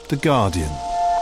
The Guardian.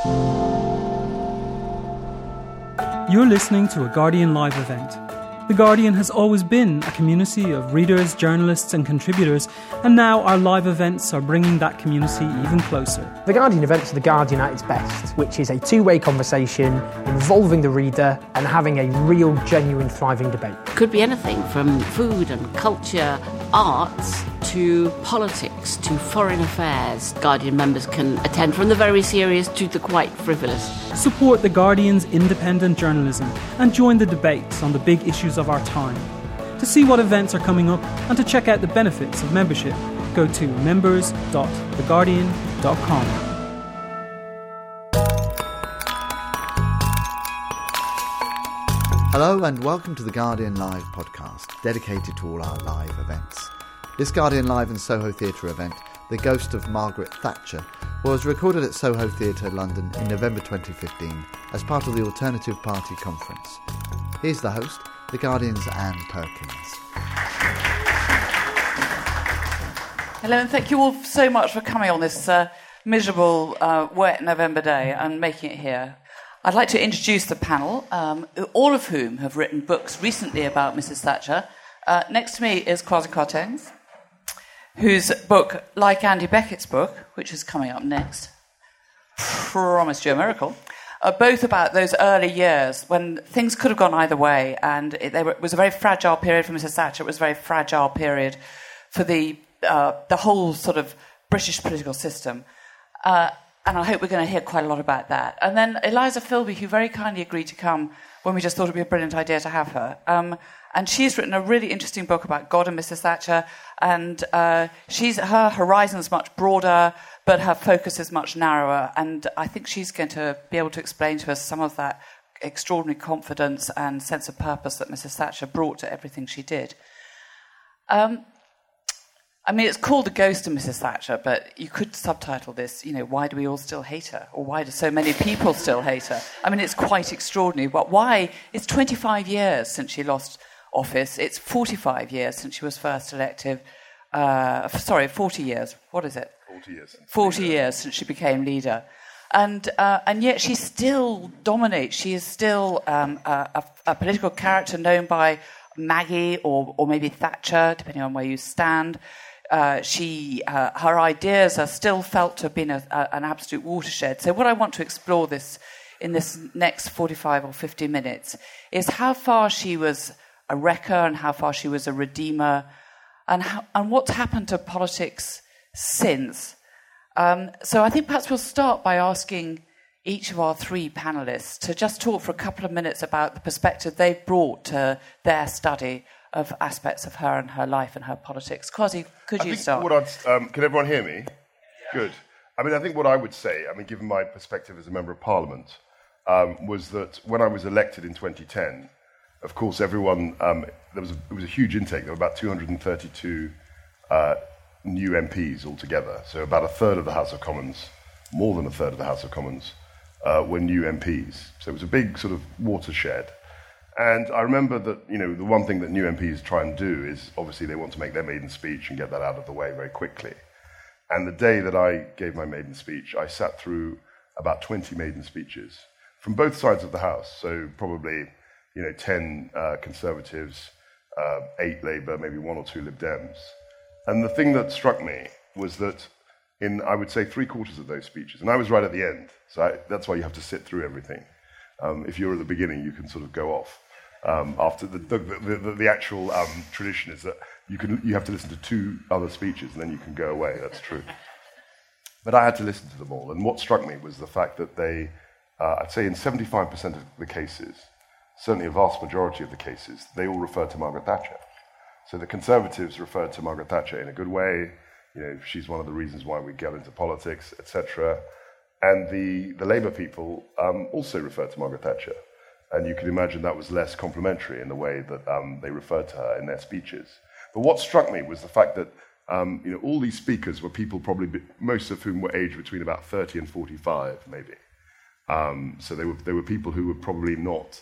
You're listening to a Guardian Live event. The Guardian has always been a community of readers, journalists and contributors, and now our live events are bringing that community even closer. The Guardian events are The Guardian at its best, which is a two-way conversation involving the reader and having a real, genuine, thriving debate. Could be anything from food and culture, arts, to politics, to foreign affairs. Guardian members can attend from the very serious to the quite frivolous. Support The Guardian's independent journalism and join the debates on the big issues of our time. To see what events are coming up and to check out the benefits of membership, go to members.theguardian.com. Hello and welcome to the Guardian Live podcast, dedicated to all our live events. This Guardian Live and Soho Theatre event, The Ghost of Margaret Thatcher, was recorded at Soho Theatre, London in November 2015 as part of the Alternative Party conference. Here's the host, The Guardian's Anne Perkins. Hello, and thank you all so much for coming on this miserable, wet November day and making it here. I'd like to introduce the panel, all of whom have written books recently about Mrs. Thatcher. Next to me is Kwasi Kwarteng, whose book, like Andy Beckett's book, which is coming up next, promised you a miracle, are both about those early years when things could have gone either way, and it was a very fragile period for Mrs. Thatcher. It was a very fragile period for the whole sort of British political system. And I hope we're going to hear quite a lot about that. And then Eliza Filby, who very kindly agreed to come when we just thought it would be a brilliant idea to have her. And she's written a really interesting book about God and Mrs. Thatcher. And her horizon's much broader, but her focus is much narrower. And I think she's going to be able to explain to us some of that extraordinary confidence and sense of purpose that Mrs. Thatcher brought to everything she did. I mean, it's called The Ghost of Mrs. Thatcher, but you could subtitle this, why do we all still hate her? Or why do so many people still hate her? I mean, it's quite extraordinary. But why? It's 25 years since she lost office. It's 45 years since she was first elected. 40 years. What is it? 40 years. 40 years since she became leader. And yet she still dominates. She is still a political character known by Maggie or maybe Thatcher, depending on where you stand. Her ideas are still felt to have been an absolute watershed. So what I want to explore in this next 45 or 50 minutes is how far she was a wrecker and how far she was a redeemer and what's happened to politics since. So I think perhaps we'll start by asking each of our three panellists to just talk for a couple of minutes about the perspective they've brought to their study of aspects of her and her life and her politics. Kwasi, could you start? Can everyone hear me? Yeah. Good. I mean, I think what I would say, given my perspective as a Member of Parliament, was that when I was elected in 2010, of course, everyone, it was a huge intake. There were about 232 new MPs altogether. So about a third of the House of Commons, more than a third of the House of Commons, were new MPs. So it was a big sort of watershed. And I remember that, the one thing that new MPs try and do is, obviously, they want to make their maiden speech and get that out of the way very quickly. And the day that I gave my maiden speech, I sat through about 20 maiden speeches from both sides of the House. So probably, 10 Conservatives, 8 Labour, maybe 1 or 2 Lib Dems. And the thing that struck me was that in, I would say, 3/4 of those speeches, and I was right at the end, so that's why you have to sit through everything. If you're at the beginning, you can sort of go off. After the actual tradition is that you have to listen to 2 other speeches and then you can go away. That's true. But I had to listen to them all, and what struck me was the fact that they, I'd say in 75% of the cases, certainly a vast majority of the cases, they all referred to Margaret Thatcher. So the Conservatives referred to Margaret Thatcher in a good way. She's one of the reasons why we get into politics, etc. And the Labour people also referred to Margaret Thatcher. And you can imagine that was less complimentary in the way that they referred to her in their speeches. But what struck me was the fact that all these speakers were people most of whom were aged between about 30 and 45, maybe. So they were people who were probably not...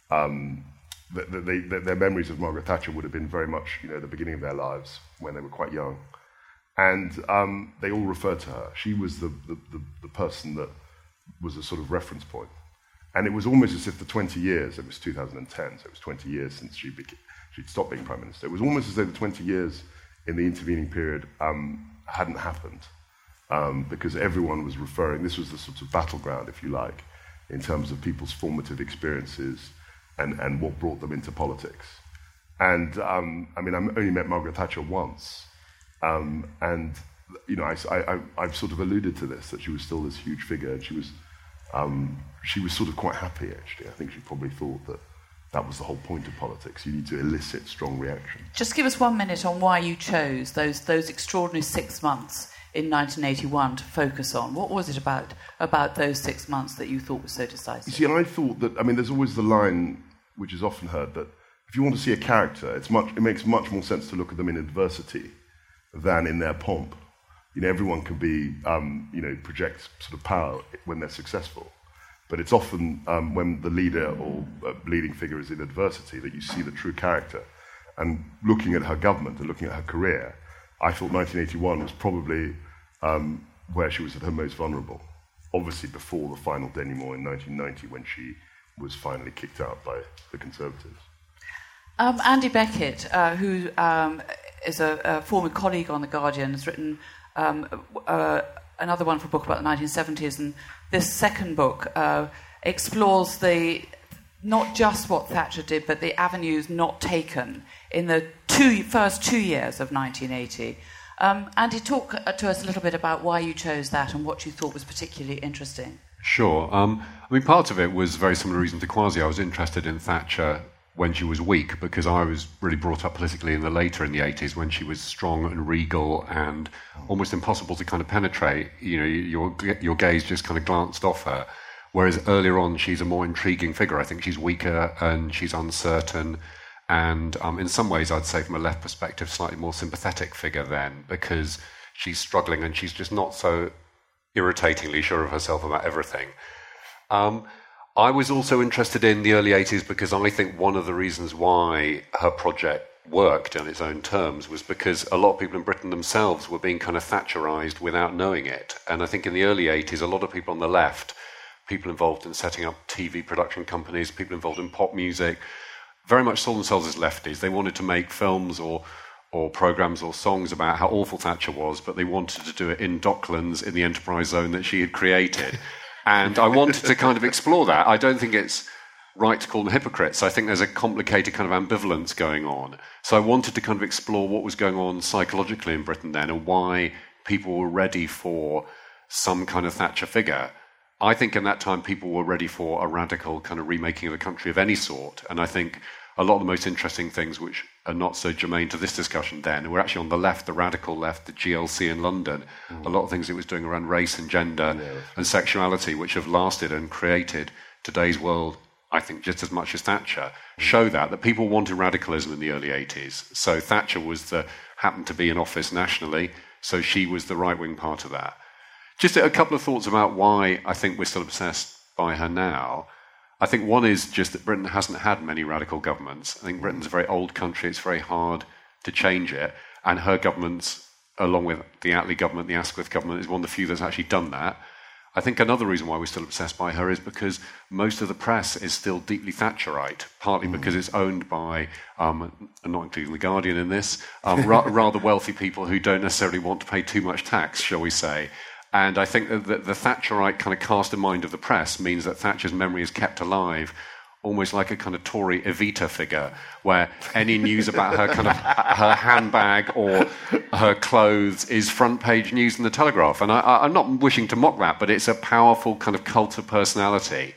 their memories of Margaret Thatcher would have been very much, the beginning of their lives when they were quite young. And they all referred to her. She was the person that was a sort of reference point. And it was almost as if the 20 years, it was 2010, so it was 20 years since she'd stopped being Prime Minister. It was almost as though the 20 years in the intervening period hadn't happened, because everyone was referring, this was the sort of battleground, if you like, in terms of people's formative experiences and what brought them into politics. And, I only met Margaret Thatcher once, and, you know, I've sort of alluded to this, that she was still this huge figure, and she was sort of quite happy, actually. I think she probably thought that was the whole point of politics. You need to elicit strong reaction. Just give us 1 minute on why you chose those extraordinary 6 months in 1981 to focus on. What was it about those 6 months that you thought was so decisive? You see, I thought that, there's always the line, which is often heard, that if you want to see a character, it makes much more sense to look at them in adversity than in their pomp. You know, everyone can be, project sort of power when they're successful. But it's often when the leader or leading figure is in adversity that you see the true character. And looking at her government and looking at her career, I thought 1981 was probably where she was at her most vulnerable. Obviously before the final denouement in 1990 when she was finally kicked out by the Conservatives. Andy Beckett, who is a former colleague on The Guardian, has written another wonderful book about the 1970s, and this second book explores not just what Thatcher did, but the avenues not taken in the first 2 years of 1980. Andy, talk to us a little bit about why you chose that and what you thought was particularly interesting. Sure. Part of it was a very similar reason to Kwasi. I was interested in Thatcher when she was weak, because I was really brought up politically later in the 80s when she was strong and regal and almost impossible to kind of penetrate. You know, your gaze just kind of glanced off her. Whereas earlier on, she's a more intriguing figure. I think she's weaker and she's uncertain. And in some ways, I'd say from a left perspective, slightly more sympathetic figure then, because she's struggling and she's just not so irritatingly sure of herself about everything. I was also interested in the early 80s because I think one of the reasons why her project worked on its own terms was because a lot of people in Britain themselves were being kind of Thatcherized without knowing it. And I think in the early 80s, a lot of people on the left, people involved in setting up TV production companies, people involved in pop music, very much saw themselves as lefties. They wanted to make films or programmes or songs about how awful Thatcher was, but they wanted to do it in Docklands, in the enterprise zone that she had created. And I wanted to kind of explore that. I don't think it's right to call them hypocrites. I think there's a complicated kind of ambivalence going on. So I wanted to kind of explore what was going on psychologically in Britain then and why people were ready for some kind of Thatcher figure. I think in that time people were ready for a radical kind of remaking of the country of any sort. And I think a lot of the most interesting things which are not so germane to this discussion then were actually on the left, the radical left, the GLC in London. A lot of things it was doing around race and gender and sexuality, which have lasted and created today's world, I think, just as much as Thatcher, show that people wanted radicalism in the early 80s. So Thatcher happened to be in office nationally, so she was the right-wing part of that. Just a couple of thoughts about why I think we're still obsessed by her now. I think one is just that Britain hasn't had many radical governments. I think Britain's a very old country. It's very hard to change it. And her government, along with the Attlee government, the Asquith government, is one of the few that's actually done that. I think another reason why we're still obsessed by her is because most of the press is still deeply Thatcherite, partly because it's owned by, and not including The Guardian in this, rather wealthy people who don't necessarily want to pay too much tax, shall we say. And I think that the Thatcherite kind of cast in mind of the press means that Thatcher's memory is kept alive, almost like a kind of Tory Evita figure, where any news about her kind of her handbag or her clothes is front page news in the Telegraph. And I'm not wishing to mock that, but it's a powerful kind of cult of personality.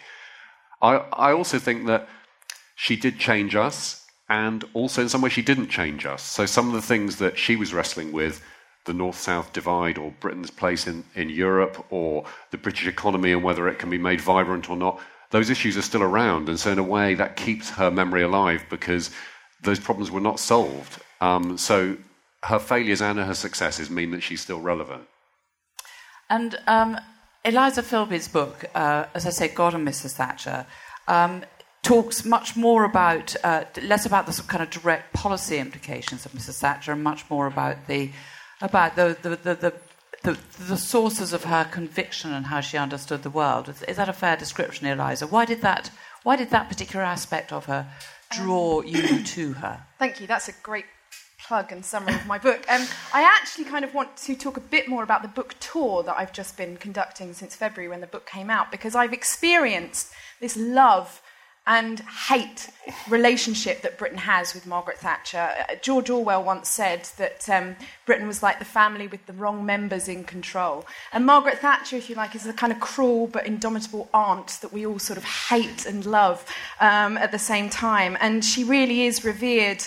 I also think that she did change us, and also in some ways she didn't change us. So some of the things that she was wrestling with, the North-South divide or Britain's place in Europe or the British economy and whether it can be made vibrant or not, those issues are still around. And so in a way that keeps her memory alive because those problems were not solved. So her failures and her successes mean that she's still relevant. And Eliza Philby's book, as I say, God and Mrs. Thatcher, talks much more about, less about the kind of direct policy implications of Mrs. Thatcher and much more about the the sources of her conviction and how she understood the world. Is that a fair description, Eliza? Why did that particular aspect of her draw you to her? Thank you. That's a great plug and summary of my book. I actually kind of want to talk a bit more about the book tour that I've just been conducting since February when the book came out, because I've experienced this love and hate relationship that Britain has with Margaret Thatcher. George Orwell once said that Britain was like the family with the wrong members in control. And Margaret Thatcher, if you like, is a kind of cruel but indomitable aunt that we all sort of hate and love at the same time. And she really is revered.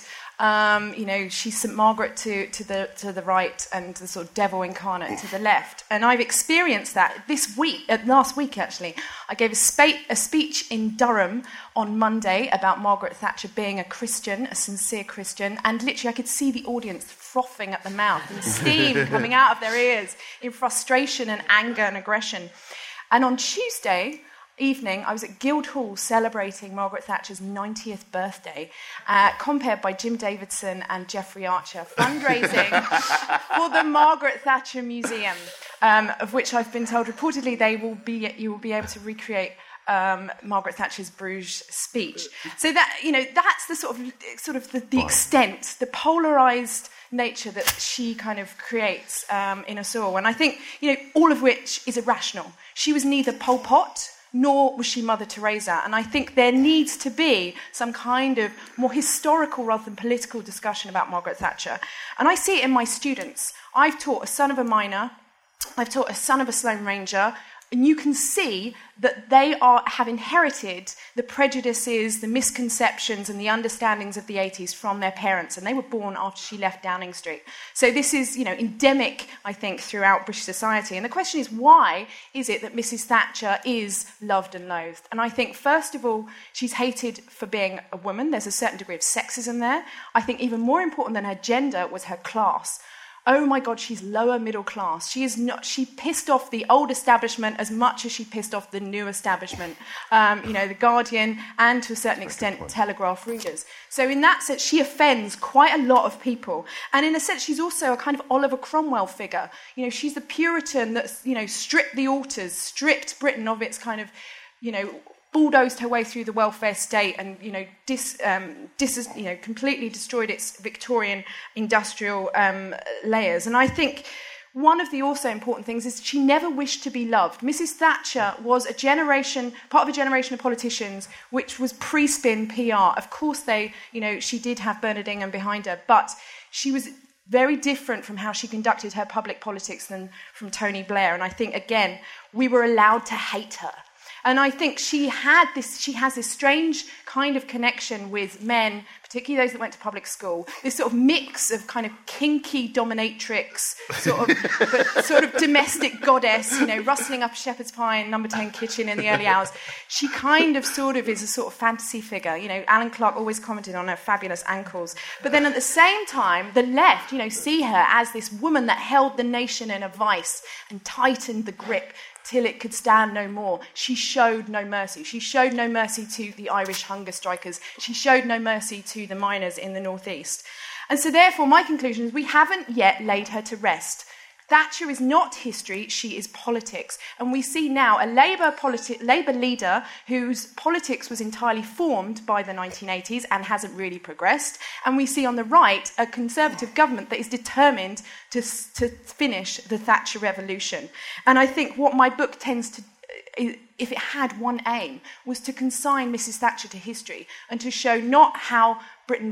She's St. Margaret to the right and the sort of devil incarnate to the left. And I've experienced that last week actually. I gave a speech in Durham on Monday about Margaret Thatcher being a Christian, a sincere Christian, and literally I could see the audience frothing at the mouth and steam coming out of their ears in frustration and anger and aggression. And on Tuesday evening, I was at Guildhall celebrating Margaret Thatcher's 90th birthday, compared by Jim Davidson and Jeffrey Archer, fundraising for the Margaret Thatcher Museum, of which I've been told reportedly you will be able to recreate Margaret Thatcher's Bruges speech. So that's the sort of the extent, the polarised nature that she kind of creates in us all. And I think, all of which is irrational. She was neither Pol Pot, nor was she Mother Teresa. And I think there needs to be some kind of more historical rather than political discussion about Margaret Thatcher. And I see it in my students. I've taught a son of a miner, I've taught a son of a Sloane Ranger, and you can see that they have inherited the prejudices, the misconceptions, and the understandings of the 80s from their parents, and they were born after she left Downing Street. So this is, endemic, I think, throughout British society. And the question is, why is it that Mrs. Thatcher is loved and loathed? And I think, first of all, she's hated for being a woman. There's a certain degree of sexism there. I think even more important than her gender was her class. Oh my God, she's lower middle class. She pissed off the old establishment as much as she pissed off the new establishment, the Guardian and to a certain extent Telegraph readers. So in that sense, she offends quite a lot of people. And in a sense, she's also a kind of Oliver Cromwell figure. She's the Puritan that's, stripped the altars, stripped Britain of its kind of, bulldozed her way through the welfare state and, completely destroyed its Victorian industrial layers. And I think one of the also important things is she never wished to be loved. Mrs. Thatcher was part of a generation of politicians which was pre-spin PR. Of course, she did have Bernard Ingham behind her, but she was very different from how she conducted her public politics than from Tony Blair. And I think, again, we were allowed to hate her. And I think she has this strange kind of connection with men, particularly those that went to public school, this sort of mix of kind of kinky dominatrix, sort of domestic goddess, rustling up a shepherd's pie in number 10 kitchen in the early hours. She kind of sort of is a sort of fantasy figure. Alan Clark always commented on her fabulous ankles. But then at the same time, the left, see her as this woman that held the nation in a vice and tightened the grip till it could stand no more. She showed no mercy. She showed no mercy to the Irish hunger strikers. She showed no mercy to the miners in the northeast. And so therefore, my conclusion is we haven't yet laid her to rest. Thatcher is not history, she is politics. And we see now a Labour leader whose politics was entirely formed by the 1980s and hasn't really progressed. And we see on the right a Conservative government that is determined to finish the Thatcher revolution. And I think what my book tends to, if it had one aim, was to consign Mrs. Thatcher to history and to show not how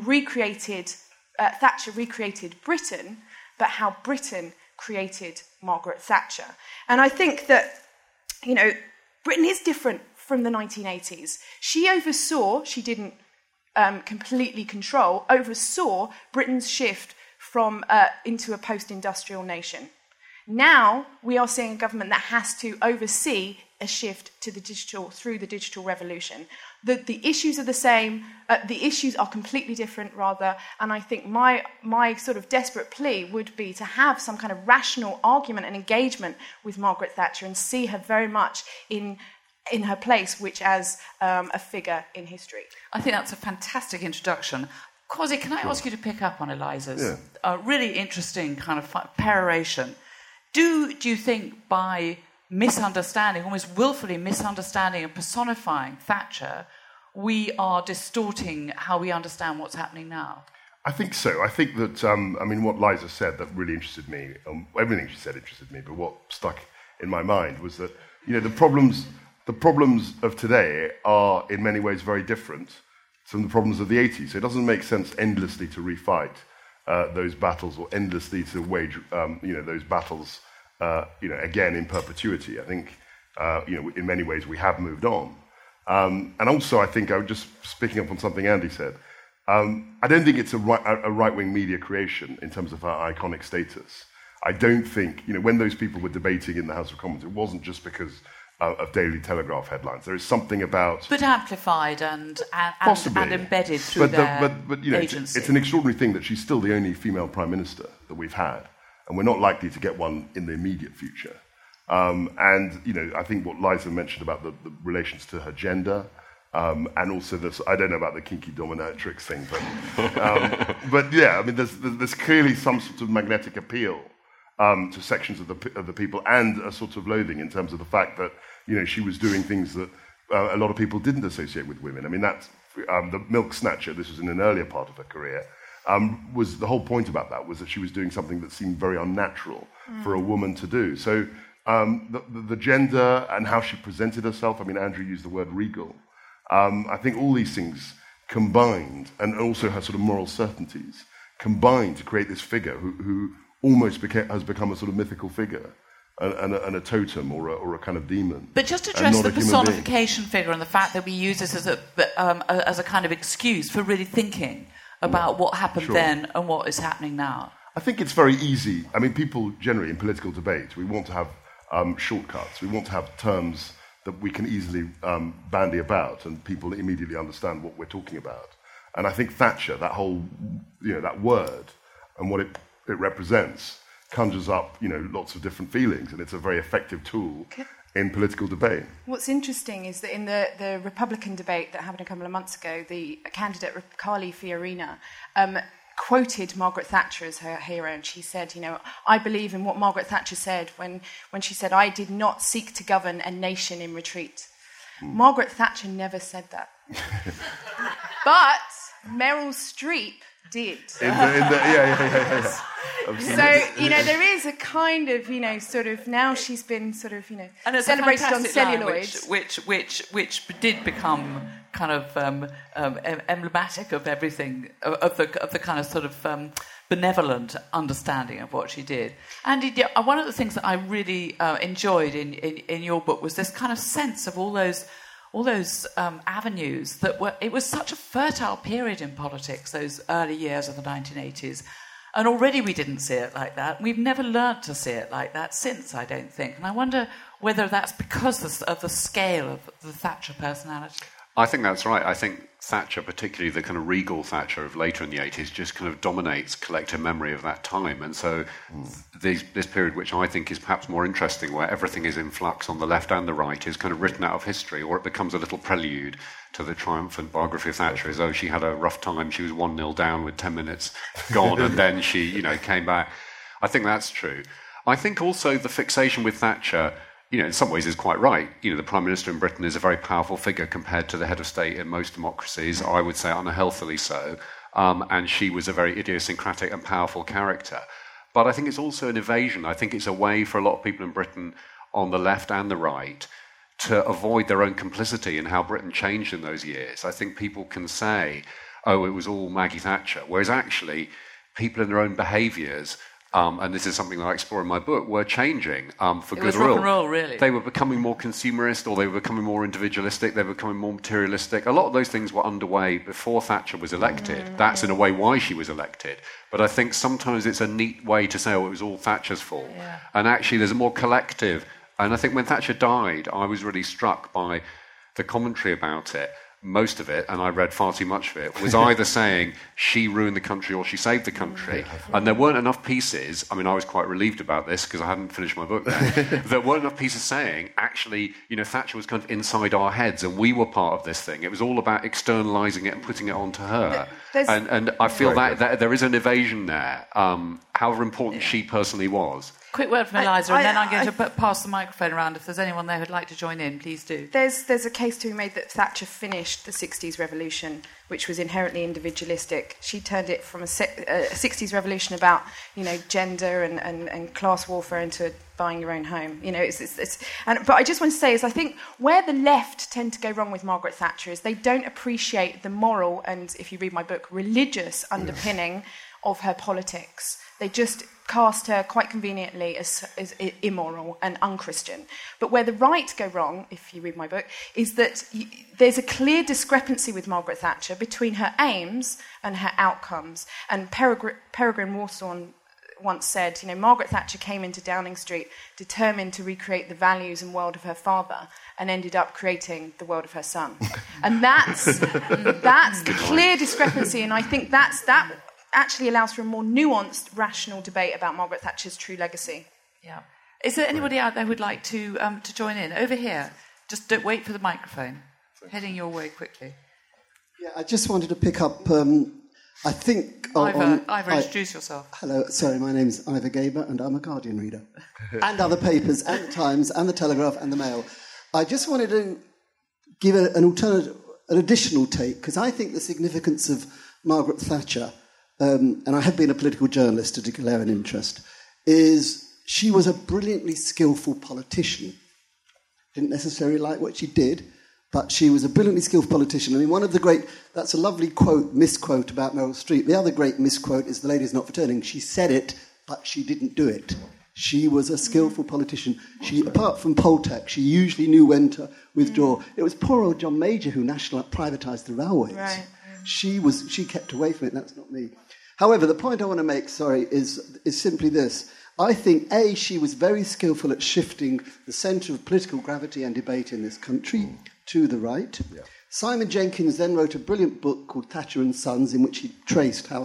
Thatcher recreated Britain, but how Britain created Margaret Thatcher. And I think that, Britain is different from the 1980s. She didn't completely control, oversaw Britain's shift from into a post-industrial nation. Now we are seeing a government that has to oversee a shift to the digital through the digital revolution. The issues are the same. The issues are completely different, rather. And I think my sort of desperate plea would be to have some kind of rational argument and engagement with Margaret Thatcher and see her very much in her place, which as a figure in history. I think that's a fantastic introduction. Kwasi, can I ask you to pick up on Eliza's really interesting kind of peroration? Do you think by misunderstanding, almost willfully misunderstanding and personifying Thatcher, we are distorting how we understand what's happening now? I think so. I think that, what Liza said that really interested me, everything she said interested me, but what stuck in my mind was that, the problems of today are in many ways very different from the problems of the 80s. So it doesn't make sense endlessly to refight those battles or endlessly to wage, those battles, again in perpetuity. I think, in many ways we have moved on. And also I think, I was just picking up on something Andy said, I don't think it's a right-wing media creation in terms of our iconic status. I don't think, when those people were debating in the House of Commons, it wasn't just because of Daily Telegraph headlines. There is something about... But amplified and embedded through agency. It's an extraordinary thing that she's still the only female Prime Minister that we've had, and we're not likely to get one in the immediate future. I think what Liza mentioned about the relations to her gender... and also this, I don't know about the kinky dominatrix thing, but there's clearly some sort of magnetic appeal to sections of the people, and a sort of loathing in terms of the fact that she was doing things that a lot of people didn't associate with women. I mean, that's the milk snatcher. This was in an earlier part of her career. Was the whole point about that was that she was doing something that seemed very unnatural for a woman to do. So the gender and how she presented herself. I mean, Andrew used the word regal. I think all these things combined, and also her sort of moral certainties, combined to create this figure who almost has become a sort of mythical figure, and a totem or a kind of demon. But just to address the personification figure and the fact that we use this as a kind of excuse for really thinking about what happened then and what is happening now. I think it's very easy. I mean, people generally in political debate, we want to have shortcuts. We want to have terms that we can easily bandy about, and people immediately understand what we're talking about. And I think Thatcher, that whole, that word and what it represents, conjures up, lots of different feelings, and it's a very effective tool in political debate. What's interesting is that in the Republican debate that happened a couple of months ago, the candidate Carly Fiorina quoted Margaret Thatcher as her hero, and she said, I believe in what Margaret Thatcher said when she said, I did not seek to govern a nation in retreat. Margaret Thatcher never said that. But Meryl Streep did. So, there is a kind of, sort of, now she's been sort of, and celebrated on celluloid. Which did become kind of emblematic of everything, of the kind of sort of benevolent understanding of what she did. And one of the things that I really enjoyed in your book was this kind of sense of all those avenues it was such a fertile period in politics, those early years of the 1980s. And already we didn't see it like that. We've never learnt to see it like that since, I don't think. And I wonder whether that's because of the scale of the Thatcher personality. I think that's right. I think Thatcher, particularly the kind of regal Thatcher of later in the 80s, just kind of dominates collective memory of that time. And so this period, which I think is perhaps more interesting, where everything is in flux on the left and the right, is kind of written out of history, or it becomes a little prelude to the triumphant biography of Thatcher, as though she had a rough time, she was 1-0 down with 10 minutes gone, and then she, came back. I think that's true. I think also the fixation with Thatcher, in some ways is quite right. The Prime Minister in Britain is a very powerful figure compared to the head of state in most democracies, I would say unhealthily so, and she was a very idiosyncratic and powerful character. But I think it's also an evasion. I think it's a way for a lot of people in Britain on the left and the right to avoid their own complicity in how Britain changed in those years. I think people can say, oh, it was all Maggie Thatcher, whereas actually people in their own behaviours, and this is something that I explore in my book, were changing for good or ill. It was rock and roll, really. They were becoming more consumerist, or they were becoming more individualistic, they were becoming more materialistic. A lot of those things were underway before Thatcher was elected. That's in a way why she was elected. But I think sometimes it's a neat way to say, oh, it was all Thatcher's fault. Yeah. And actually there's a more collective... And I think when Thatcher died, I was really struck by the commentary about it. Most of it, and I read far too much of it, was either saying she ruined the country or she saved the country. And there weren't enough pieces, I was quite relieved about this because I hadn't finished my book then, there weren't enough pieces saying, actually, Thatcher was kind of inside our heads and we were part of this thing. It was all about externalising it and putting it onto her. And I feel that there is an evasion there, however important she personally was. Quick word from Eliza, and then I'm going to pass the microphone around. If there's anyone there who'd like to join in, please do. There's a case to be made that Thatcher finished the 60s revolution, which was inherently individualistic. She turned it from a 60s revolution about, gender and class warfare into buying your own home. But I just want to say is I think where the left tend to go wrong with Margaret Thatcher is they don't appreciate the moral and, if you read my book, religious underpinning of her politics. They just cast her quite conveniently as immoral and unchristian. But where the right go wrong, if you read my book, is that there's a clear discrepancy with Margaret Thatcher between her aims and her outcomes. And Peregrine Rawsthorne once said, Margaret Thatcher came into Downing Street determined to recreate the values and world of her father and ended up creating the world of her son. And that's the clear discrepancy, and I think that actually allows for a more nuanced, rational debate about Margaret Thatcher's true legacy. Yeah. Is there anybody out there who'd like to join in? Over here. Just don't wait for the microphone. Heading your way quickly. Yeah, I just wanted to pick up, I think... Ivor, introduce yourself. Hello, sorry, my name's Ivor Gaber, and I'm a Guardian reader. And other papers, and the Times, and the Telegraph, and the Mail. I just wanted to give an additional take, because I think the significance of Margaret Thatcher... and I have been a political journalist to declare an interest, is she was a brilliantly skillful politician. Didn't necessarily like what she did, but she was a brilliantly skillful politician. I mean, that's a lovely misquote about Meryl Streep. The other great misquote is the lady's not returning. She said it, but she didn't do it. She was a skillful politician. She, apart from Poltec, she usually knew when to withdraw. It was poor old John Major who privatised the railways. Right. She kept away from it, and that's not me. However, the point I want to make, is simply this. I think, A, she was very skillful at shifting the centre of political gravity and debate in this country to the right. Yeah. Simon Jenkins then wrote a brilliant book called Thatcher and Sons, in which he traced how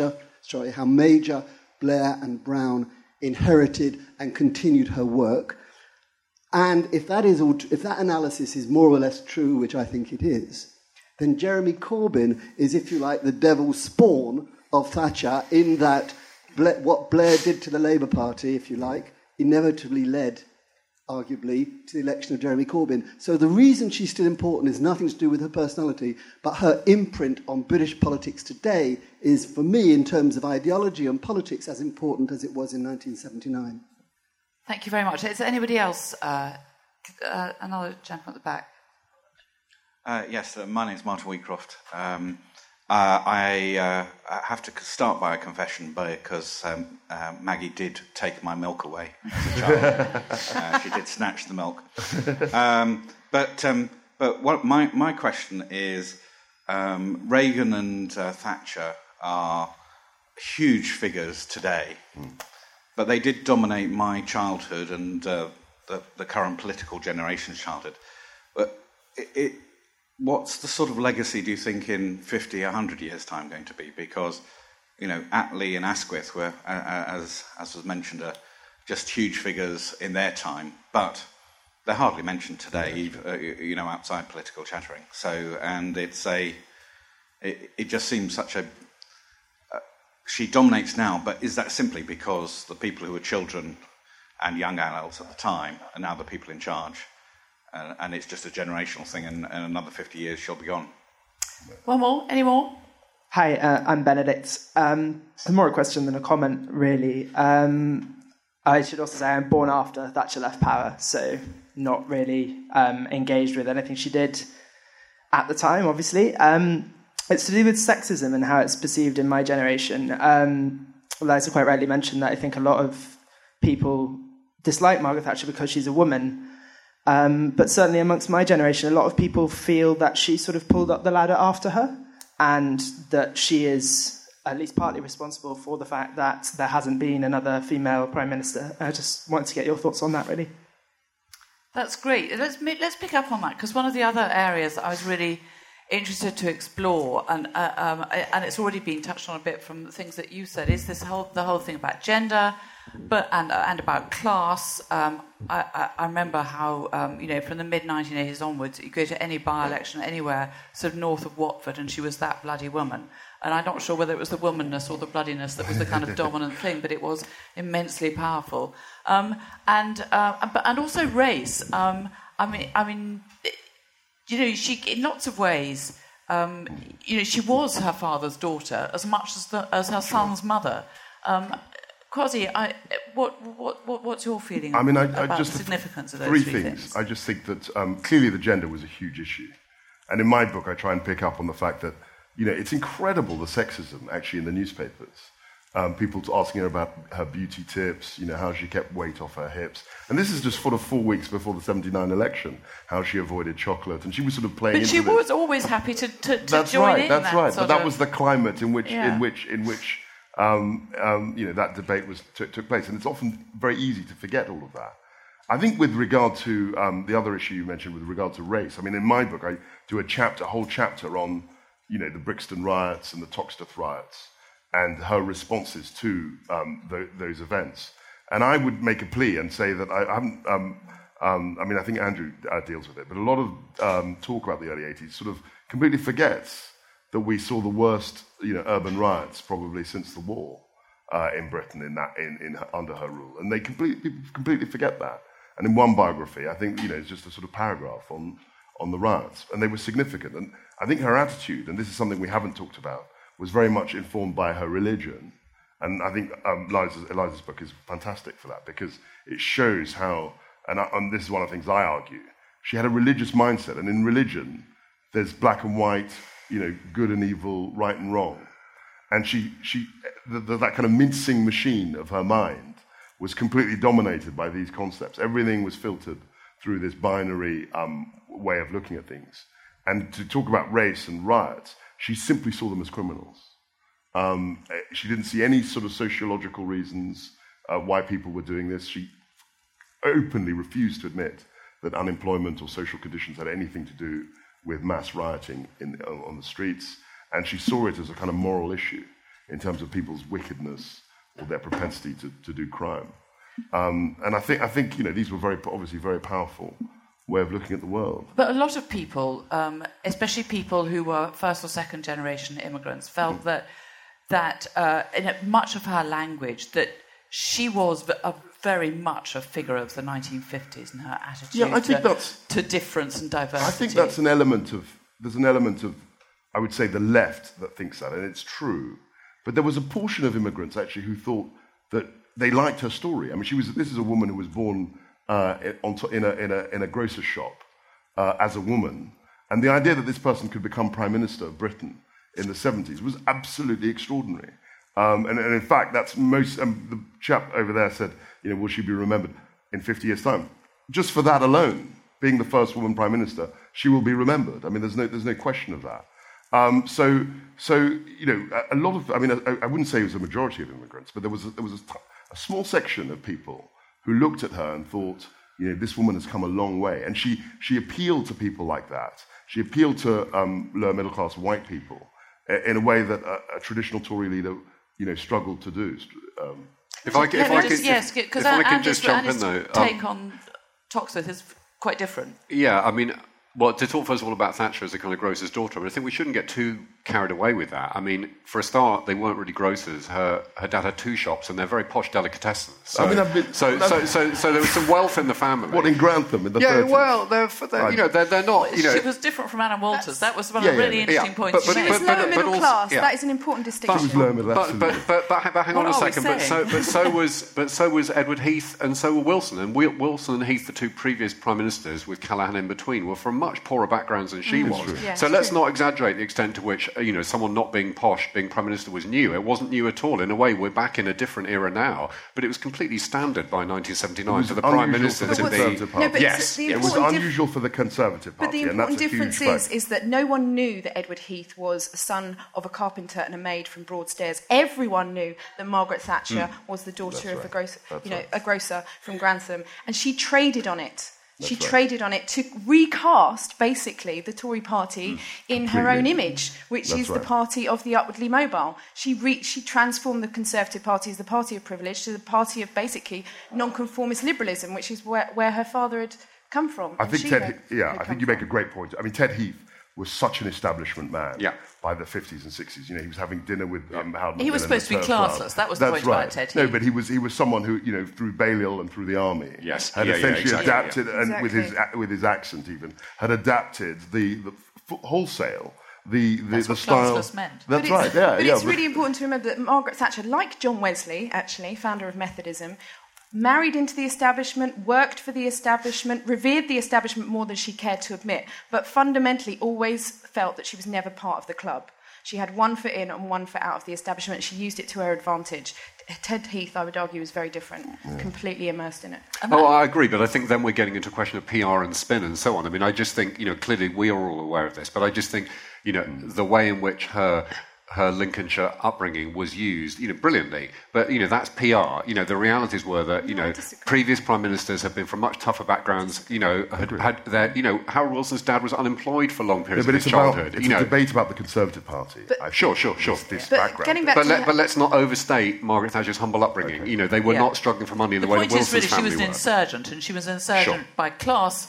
Major, Blair and Brown inherited and continued her work. And if that analysis is more or less true, which I think it is, then Jeremy Corbyn is, if you like, the devil's spawn of Thatcher, in that what Blair did to the Labour Party, if you like, inevitably led, arguably, to the election of Jeremy Corbyn. So the reason she's still important is nothing to do with her personality, but her imprint on British politics today is, for me, in terms of ideology and politics, as important as it was in 1979. Thank you very much. Is there anybody else? Another gentleman at the back. Yes, my name's Martin Wheatcroft. I have to start by a confession because Maggie did take my milk away as a child. She did snatch the milk. But what my question is, Reagan and Thatcher are huge figures today, but they did dominate my childhood and the current political generation's childhood. But what's the sort of legacy, do you think, in 50, 100 years' time going to be? Because, Attlee and Asquith were, as was mentioned, just huge figures in their time, but they're hardly mentioned today, outside political chattering. So, and it just seems such a... she dominates now, but is that simply because the people who were children and young adults at the time are now the people in charge? And it's just a generational thing, and another 50 years she'll be gone. One more? Any more? Hi, I'm Benedict. More a question than a comment, really. I should also say I'm born after Thatcher left power, so not really engaged with anything she did at the time, obviously. It's to do with sexism and how it's perceived in my generation. Eliza quite rightly mentioned that I think a lot of people dislike Margaret Thatcher because she's a woman. But certainly amongst my generation, a lot of people feel that she sort of pulled up the ladder after her, and that she is at least partly responsible for the fact that there hasn't been another female Prime Minister. I just wanted to get your thoughts on that, really. That's great. Let's pick up on that, because one of the other areas that I was really interested to explore, and it's already been touched on a bit from the things that you said, is the whole thing about gender, and about class. I remember how from the mid-1980s onwards, you go to any by-election anywhere sort of north of Watford, and she was that bloody woman. And I'm not sure whether it was the womanness or the bloodiness that was the kind of dominant thing, but it was immensely powerful. And also race. She, in lots of ways, she was her father's daughter as much as her son's mother. Kwasi, what's your feeling about the significance of those three things? I just think that clearly the gender was a huge issue. And in my book, I try and pick up on the fact that, it's incredible the sexism actually in the newspapers. People asking her about her beauty tips, how she kept weight off her hips. And this is just 4 weeks before the 1979 election, how she avoided chocolate. And she was sort of playing into But she was always happy to join in. That's right. But that was the climate in which that debate took place. And it's often very easy to forget all of that. I think with regard to the other issue you mentioned with regard to race, in my book, I do a whole chapter on, the Brixton riots and the Toxteth riots, and her responses to those events. And I would make a plea and say that I haven't... I think Andrew deals with it, but a lot of talk about the early 80s sort of completely forgets that we saw the worst, urban riots probably since the war in Britain under her rule. And people completely forget that. And in one biography, I think, it's just a sort of paragraph on the riots. And they were significant. And I think her attitude, and this is something we haven't talked about, was very much informed by her religion. And I think Eliza's book is fantastic for that, because it shows how, and this is one of the things I argue, she had a religious mindset. And in religion, there's black and white, good and evil, right and wrong. And that kind of mincing machine of her mind was completely dominated by these concepts. Everything was filtered through this binary way of looking at things. And to talk about race and riots, she simply saw them as criminals. She didn't see any sort of sociological reasons why people were doing this. She openly refused to admit that unemployment or social conditions had anything to do with mass rioting on the streets. And she saw it as a kind of moral issue in terms of people's wickedness or their propensity to do crime. And I think these were obviously very powerful way of looking at the world. But a lot of people, especially people who were first or second generation immigrants, felt that in much of her language that she was very much a figure of the 1950s in her attitude to difference and diversity. I think that's there's an element of, I would say, the left that thinks that, and it's true. But there was a portion of immigrants actually who thought that they liked her story. This is a woman who was born in a grocer's shop as a woman, and the idea that this person could become Prime Minister of Britain in the 70s was absolutely extraordinary. And in fact, that's the chap over there said, will she be remembered in 50 years' time? Just for that alone, being the first woman Prime Minister, she will be remembered. There's no question of that. So a lot of, I wouldn't say it was a majority of immigrants, but there was a small section of people who looked at her and thought, this woman has come a long way. And she appealed to people like that. She appealed to lower middle class white people in a way that a traditional Tory leader, struggled to do. If I can just jump in though, take on Toxteth is quite different. Yeah, to talk first of all about Thatcher as a kind of grocer's daughter, but I think we shouldn't get too carried away with that. For a start, they weren't really grocers. Her dad had 2 shops, and they're very posh delicatessens. So there was some wealth in the family. What, in Grantham in the 30s? Well, they're not. She was different from Anna Walters. That was one of the really interesting points. She was lower middle class. That is an important distinction. But hang on a second. But so was Edward Heath, and so were Wilson. And Wilson and Heath, the 2 previous prime ministers, with Callaghan in between, were from much poorer backgrounds than she was. Yeah, so let's not exaggerate the extent to which someone not being posh, being prime minister, was new. It wasn't new at all. In a way, we're back in a different era now, but it was completely standard by 1979 for the prime minister to be. Yes, it was unusual for the Conservative Party. But the important difference is that no one knew that Edward Heath was a son of a carpenter and a maid from Broadstairs. Everyone knew that Margaret Thatcher was the daughter of a grocer from Grantham, and she traded on it. She traded on it to recast, basically, the Tory party in her own image, which is the party of the upwardly mobile. She transformed the Conservative Party as the party of privilege to the party of, basically, nonconformist liberalism, which is where her father had come from. I think you make a great point. Ted Heath, was such an establishment man Yeah. by the 50s and 60s. You know, he was having dinner with Howard He was Macmillan supposed to be at Turf Club. classless. That was the That's point right. about Ted No, Heath. but he was someone who, you know, through Balliol and through the army, Yes. had Yeah, essentially exactly. adapted, and Exactly. with his accent even, had adapted the wholesale the That's what style. classless meant. That's But right. it's, Yeah, but yeah. it's really important to remember that Margaret Thatcher, like John Wesley, actually, founder of Methodism, married into the establishment, worked for the establishment, revered the establishment more than she cared to admit, but fundamentally always felt that she was never part of the club. She had one foot in and one foot out of the establishment. She used it to her advantage. Ted Heath, I would argue, was very different, completely immersed in it. Oh, I agree, but I think then we're getting into a question of PR and spin and so on. I mean, I just think, you know, clearly we are all aware of this, but I just think, you know, the way in which her Lincolnshire upbringing was used, you know, brilliantly. But, you know, that's PR. You know, the realities were that, you know, previous prime ministers have been from much tougher backgrounds, you know, had their, you know, Harold Wilson's dad was unemployed for long periods of his childhood. It's a debate about the Conservative Party. Sure. This But background. getting back But let's not overstate Margaret Thatcher's humble upbringing. Okay. You know, they were not struggling for money in the way that point is Wilson's really she family was an were. insurgent, and she was an insurgent Sure. by class.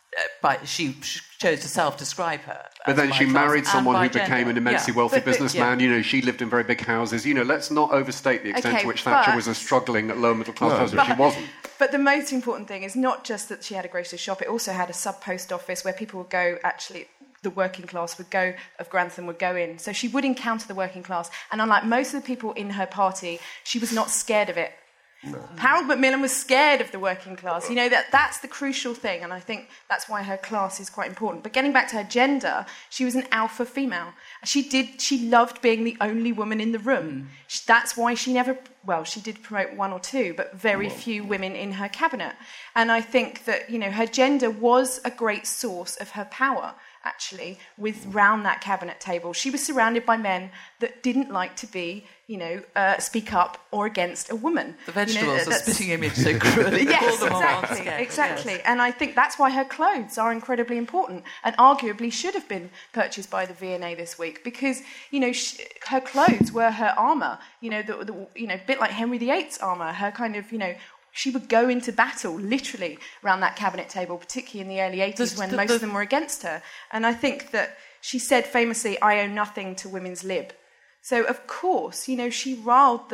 She chose to self-describe her. But as then by she class married and someone by who became gender. an immensely Yeah. wealthy But- businessman. yeah. You know, she lived in very big houses. You know, let's not overstate the extent Okay, to which Thatcher but- was a struggling lower middle class No. person. She wasn't. But the most important thing is not just that she had a grocer's shop, it also had a sub-post office where people would go, actually, the working class would go, of Grantham would go in. So she would encounter the working class. And unlike most of the people in her party, she was not scared of it. No. Harold Macmillan was scared of the working class. You know, that's the crucial thing, and I think that's why her class is quite important. But getting back to her gender, she was an alpha female. She loved being the only woman in the room. That's why she did promote one or two, but very few women in her cabinet. And I think that, you know, her gender was a great source of her power, actually, round that cabinet table. She was surrounded by men that didn't like to be, you know, speak up or against a woman. The vegetables you know, are that's spitting image so cruelly. Yes, All them on one scale. exactly. Yes. And I think that's why her clothes are incredibly important and arguably should have been purchased by the V&A this week because, you know, her clothes were her armour, you know, a bit like Henry VIII's armour, her kind of, you know, she would go into battle, literally, around that cabinet table, particularly in the early 80s when most of them were against her. And I think that she said famously, "I owe nothing to women's lib." So, of course, you know, she riled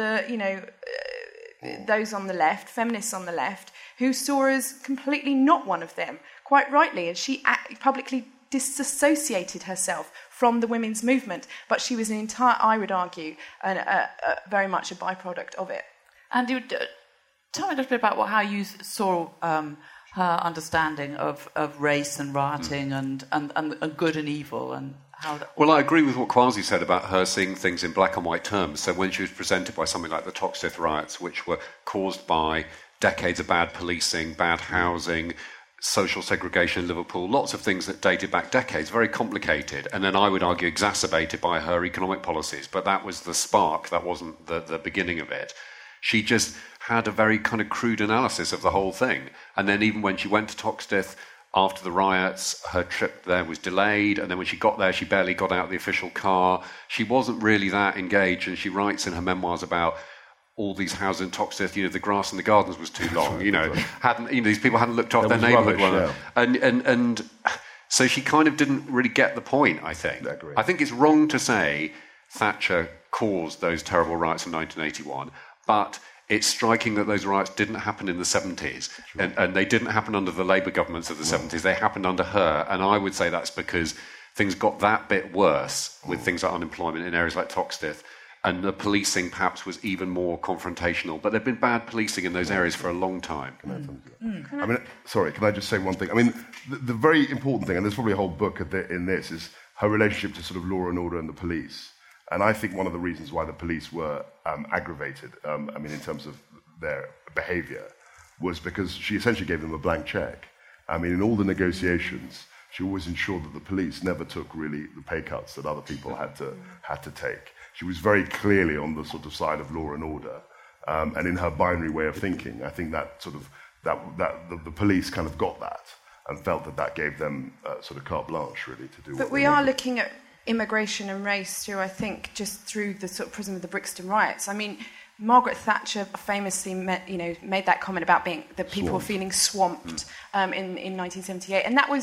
those on the left, feminists on the left, who saw her as completely not one of them, quite rightly. And she publicly disassociated herself from the women's movement. But she was I would argue, very much a byproduct of it. And tell me a little bit about how you saw her understanding of race and rioting and good and evil and how that... Well, I agree with what Kwasi said about her seeing things in black and white terms. So when she was presented by something like the Toxteth riots, which were caused by decades of bad policing, bad housing, social segregation in Liverpool, lots of things that dated back decades, very complicated, and then I would argue exacerbated by her economic policies. But that was the spark, that wasn't the beginning of it. She just had a very kind of crude analysis of the whole thing. And then even when she went to Toxteth after the riots, her trip there was delayed, and then when she got there, she barely got out of the official car. She wasn't really that engaged, and she writes in her memoirs about all these houses in Toxteth, you know, the grass in the gardens was too long, you know, these people hadn't looked after their neighbourhood. And so she kind of didn't really get the point, I think. I think it's wrong to say Thatcher caused those terrible riots in 1981, but it's striking that those riots didn't happen in the 70s, and they didn't happen under the Labour governments of the 70s. They happened under her, and I would say that's because things got that bit worse with things like unemployment in areas like Toxteth, and the policing perhaps was even more confrontational. But there'd been bad policing in those areas for a long time. I mean, sorry, can I just say one thing? I mean, the very important thing, and there's probably a whole book in this, is her relationship to sort of law and order and the police. And I think one of the reasons why the police were aggravated, in terms of their behaviour, was because she essentially gave them a blank check. I mean, in all the negotiations, she always ensured that the police never took really the pay cuts that other people had to take. She was very clearly on the sort of side of law and order. And in her binary way of thinking, I think that sort of the police kind of got that and felt that gave them sort of carte blanche, really, to do. But we are looking at immigration and race through, I think, just through the sort of prism of the Brixton riots. I mean, Margaret Thatcher famously made that comment about the people were feeling swamped in 1978, and that was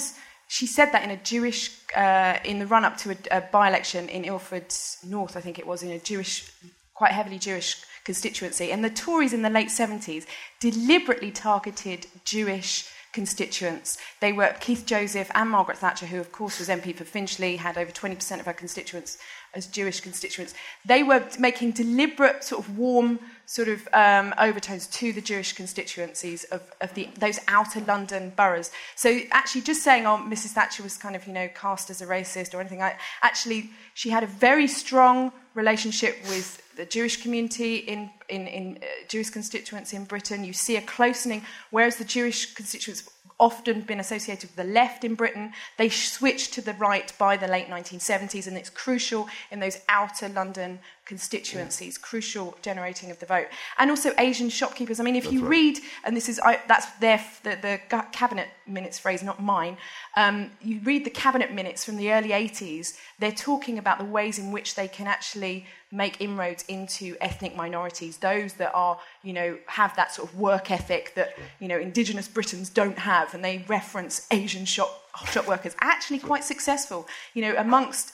she said that in a Jewish, in the run-up to a by-election in Ilford North, I think it was, in a Jewish, quite heavily Jewish constituency. And the Tories in the late 70s deliberately targeted Jewish constituents. They were Keith Joseph and Margaret Thatcher, who of course was MP for Finchley, had over 20% of her constituents as Jewish constituents. They were making deliberate sort of warm sort of overtones to the Jewish constituencies of those outer London boroughs. So actually just saying, oh, Mrs. Thatcher was kind of, cast as a racist or anything like that, actually she had a very strong relationship with the Jewish community in Jewish constituents in Britain. You see a closening, whereas the Jewish constituents often been associated with the left in Britain. They switched to the right by the late 1970s, and it's crucial in those outer London constituencies, crucial generating of the vote. And also Asian shopkeepers. I mean, if you read, and this is that's the cabinet minutes phrase, not mine. You read the cabinet minutes from the early 80s. They're talking about the ways in which they can actually make inroads into ethnic minorities, those that are, have that sort of work ethic that, indigenous Britons don't have, and they reference Asian shop workers, actually quite successful. Amongst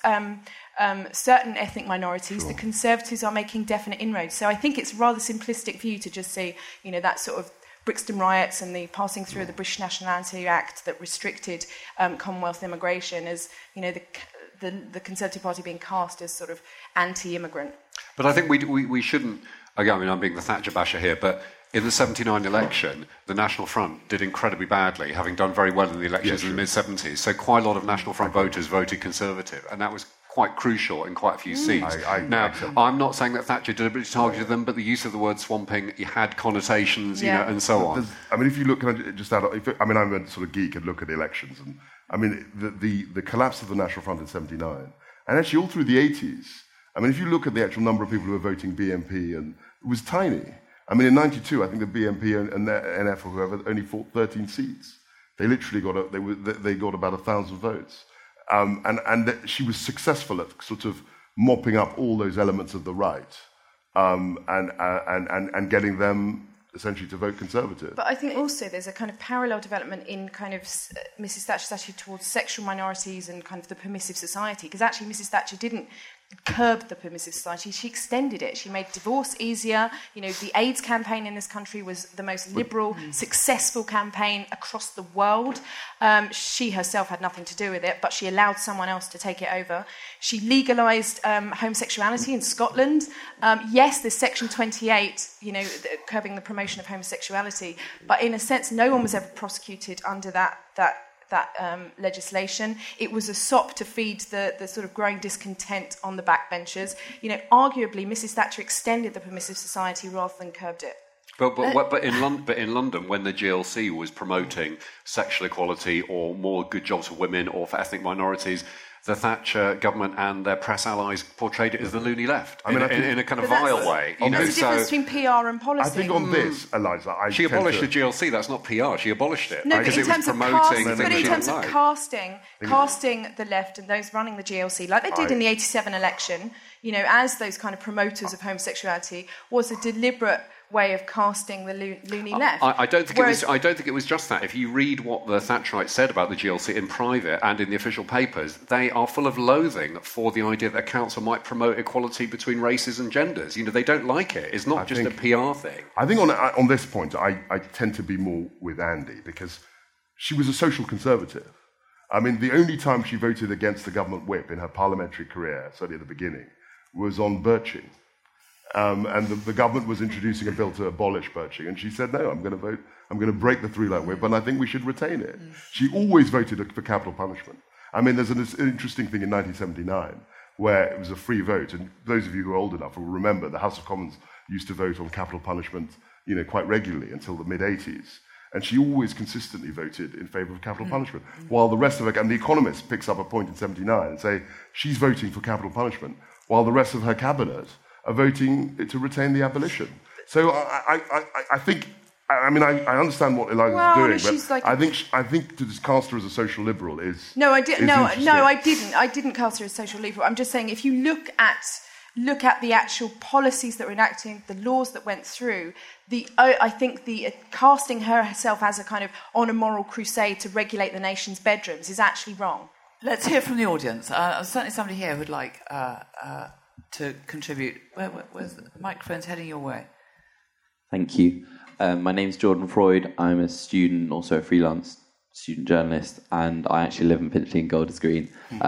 certain ethnic minorities, the Conservatives are making definite inroads. So I think it's a rather simplistic view to just say, that sort of Brixton riots and the passing through of the British Nationality Act that restricted Commonwealth immigration as, the Conservative Party being cast as sort of anti-immigrant. But I think we shouldn't, again, I mean, I'm being the Thatcher basher here, but in the 79 election, the National Front did incredibly badly, having done very well in the elections in the mid-70s. So quite a lot of National Front voters voted Conservative, and that was quite crucial in quite a few seats. I'm not saying that Thatcher deliberately targeted them, but the use of the word swamping had connotations, and so on. I mean, if you look, I'm a sort of geek and look at the elections, and I mean, the collapse of the National Front in 79, and actually all through the 80s, I mean, if you look at the actual number of people who were voting BNP, and it was tiny. I mean, in 92, I think the BNP and the NF or whoever only fought 13 seats. They literally got about 1,000 votes. And she was successful at sort of mopping up all those elements of the right and getting them essentially to vote Conservative. But I think also there's a kind of parallel development in kind of Mrs. Thatcher's attitude towards sexual minorities and kind of the permissive society, because actually Mrs. Thatcher didn't curb the permissive society, she extended it. She made divorce easier. The AIDS campaign in this country was the most liberal, successful campaign across the world. She herself had nothing to do with it, but she allowed someone else to take it over. She legalised homosexuality in Scotland. Yes, there's Section 28, curbing the promotion of homosexuality, but in a sense, no one was ever prosecuted under that legislation. It was a sop to feed the sort of growing discontent on the backbenchers. Arguably, Mrs. Thatcher extended the permissive society rather than curbed it. But in London, when the GLC was promoting sexual equality or more good jobs for women or for ethnic minorities, the Thatcher government and their press allies portrayed it as the loony left in a kind of vile way. There's a difference between PR and policy. I think on this, Eliza, she abolished the GLC. That's not PR. She abolished it because it was promoting things in terms of casting the left and those running the GLC, like they did in the 87 election, as those kind of promoters of homosexuality, was a deliberate way of casting the loony left. I don't think it was just that. If you read what the Thatcherites said about the GLC in private and in the official papers, they are full of loathing for the idea that a council might promote equality between races and genders. They don't like it. It's not just a PR thing. I think on this point, I tend to be more with Andy because she was a social conservative. I mean, the only time she voted against the government whip in her parliamentary career, certainly at the beginning, was on birching. And the government was introducing a bill to abolish birching, and she said, no, I'm going to break the three-line whip, and I think we should retain it. She always voted for capital punishment. I mean, there's an interesting thing in 1979 where it was a free vote, and those of you who are old enough will remember the House of Commons used to vote on capital punishment, quite regularly until the mid-80s. And she always consistently voted in favour of capital punishment, while the rest of her... And The Economist picks up a point in 79 and say she's voting for capital punishment, while the rest of her cabinet are voting to retain the abolition. So I think... I mean, I understand what Eliza's doing, but I think to just cast her as a social liberal is... I didn't cast her as social liberal. I'm just saying, if you look at look at the actual policies that were enacted, the laws that went through, I think the casting herself as a kind of on a moral crusade to regulate the nation's bedrooms is actually wrong. Let's hear from the audience. Certainly somebody here who'd like to contribute. Where's the microphone's heading your way? Thank you. My name's Jordan Freud. I'm a student, also a freelance student journalist, and I actually live in Finchley and Golders Green.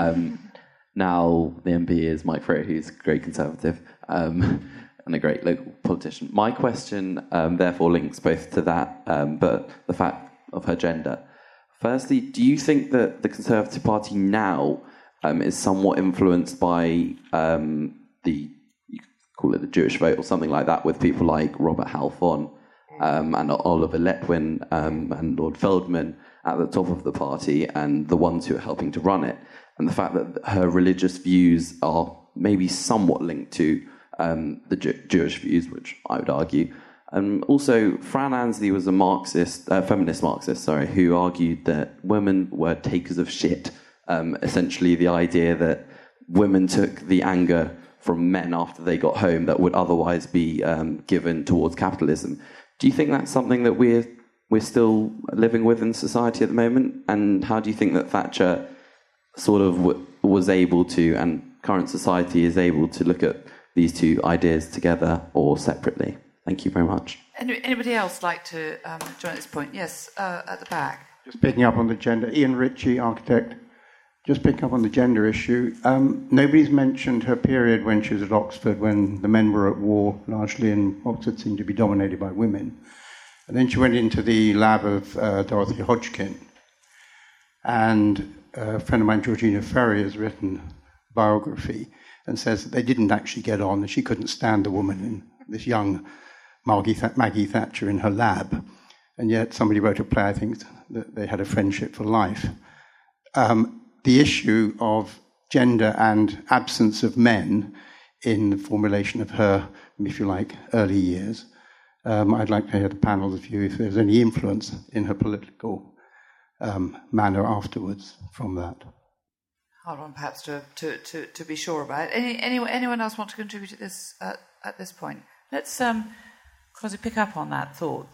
Now the MP is Mike Freud, who's a great Conservative and a great local politician. My question, therefore, links both to that, but the fact of her gender. Firstly, do you think that the Conservative Party now is somewhat influenced by you call it the Jewish vote or something like that, with people like Robert Halfon and Oliver Letwin and Lord Feldman at the top of the party and the ones who are helping to run it? And the fact that her religious views are maybe somewhat linked to the Jewish views, which I would argue. Also, Fran Ansley was a feminist Marxist, who argued that women were takers of shit. Essentially, the idea that women took the anger from men after they got home that would otherwise be given towards capitalism. Do you think that's something that we're still living with in society at the moment? And how do you think that Thatcher sort of was able to, and current society is able to, look at these two ideas together or separately? Thank you very much. Anybody else like to join at this point? Yes, at the back. Just picking up on the gender. Ian Ritchie, architect. Just picking up on the gender issue. Nobody's mentioned her period when she was at Oxford, when the men were at war largely, and Oxford seemed to be dominated by women. And then she went into the lab of Dorothy Hodgkin. And a friend of mine, Georgina Ferry, has written a biography and says that they didn't actually get on, and she couldn't stand the woman in this young Maggie Thatcher in her lab. And yet somebody wrote a play, I think, that they had a friendship for life. The issue of gender and absence of men in the formulation of her, if you like, early years. I'd like to hear the panel's view if there's any influence in her political manner afterwards from that. Hard one, perhaps, to be sure about. Anyone else want to contribute to this at this point? Let's pick up on that thought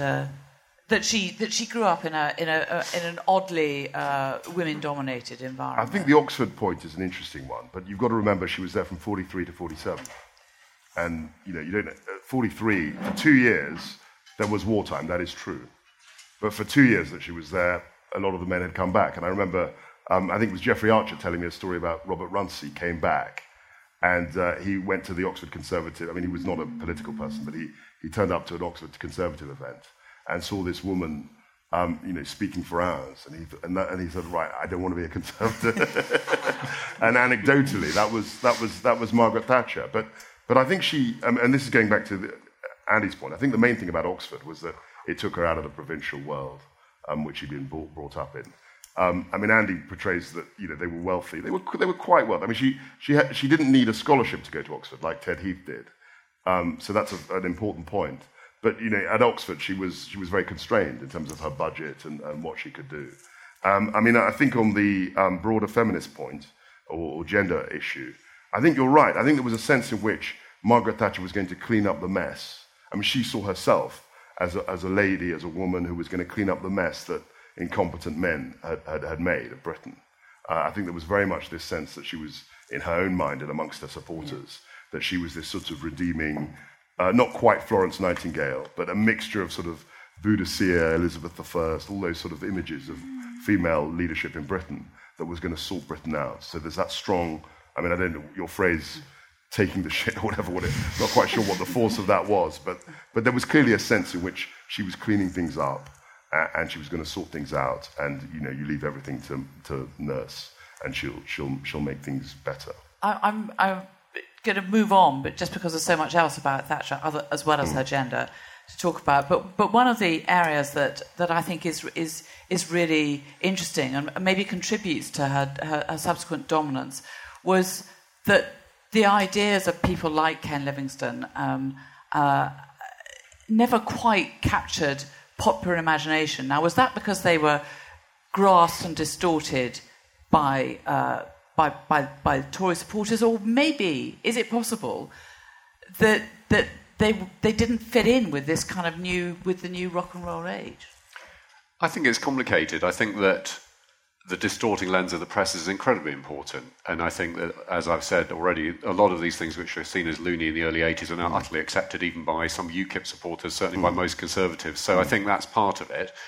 that she grew up in an oddly women-dominated environment. I think the Oxford point is an interesting one, but you've got to remember she was there from 43 to 47, and you don't. 43 for 2 years there was wartime. That is true, but for 2 years that she was there, a lot of the men had come back, and I remember. I think it was Jeffrey Archer telling me a story about Robert Runcie came back, and he went to the Oxford Conservative. I mean, he was not a political person, but he turned up to an Oxford Conservative event and saw this woman, speaking for hours, and he said, "Right, I don't want to be a Conservative." And anecdotally, that was Margaret Thatcher. But I think she, and this is going back to Andy's point. I think the main thing about Oxford was that it took her out of the provincial world, which she'd been brought up in. Andy portrays that they were wealthy. They were quite wealthy. I mean, she didn't need a scholarship to go to Oxford like Ted Heath did. So that's an important point. But at Oxford, she was very constrained in terms of her budget and what she could do. I think on the broader feminist point or gender issue, I think you're right. I think there was a sense in which Margaret Thatcher was going to clean up the mess. I mean, she saw herself as a lady, as a woman who was going to clean up the mess that incompetent men had made of Britain. I think there was very much this sense that she was, in her own mind and amongst her supporters, that she was this sort of redeeming, not quite Florence Nightingale, but a mixture of sort of Boudicca, Elizabeth I, all those sort of images of female leadership in Britain that was going to sort Britain out. So there's that strong, I don't know your phrase, taking the shit or whatever, not quite sure what the force of that was, but there was clearly a sense in which she was cleaning things up. And she was going to sort things out, and you leave everything to Nurse, and she'll make things better. I'm going to move on, but just because there's so much else about Thatcher, as well as her gender, to talk about. But one of the areas that I think is really interesting and maybe contributes to her subsequent dominance was that the ideas of people like Ken Livingstone never quite captured popular imagination. Now, was that because they were grasped and distorted by by Tory supporters, or maybe is it possible that they didn't fit in with this kind of the new rock and roll age? I think it's complicated. I think that the distorting lens of the press is incredibly important. And I think that, as I've said already, a lot of these things which are seen as loony in the early 80s are now utterly accepted even by some UKIP supporters, certainly by most Conservatives. So I think that's part of it.